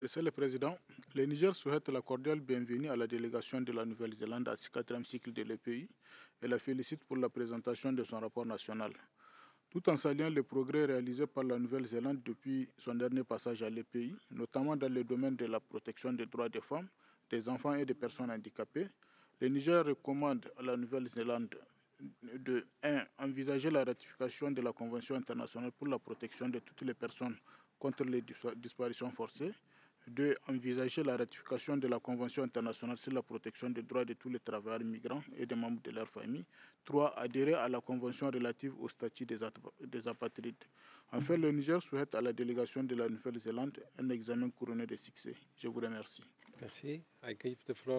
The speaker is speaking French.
Monsieur le Président, le Niger souhaite la cordiale bienvenue à la délégation de la Nouvelle-Zélande à ce quatrième cycle de l'EPI et la félicite pour la présentation de son rapport national. Tout en saluant les progrès réalisés par la Nouvelle-Zélande depuis son dernier passage à l'EPI, notamment dans le domaine de la protection des droits des femmes, des enfants et des personnes handicapées, le Niger recommande à la Nouvelle-Zélande de 1. Envisager la ratification de la Convention internationale pour la protection de toutes les personnes contre les disparitions forcées. 2. Envisager la ratification de la Convention internationale sur la protection des droits de tous les travailleurs migrants et des membres de leur famille. 3. Adhérer à la Convention relative au statut des apatrides. Enfin, le Niger souhaite à la délégation de la Nouvelle-Zélande un examen couronné de succès. Je vous remercie. Merci. I give the floor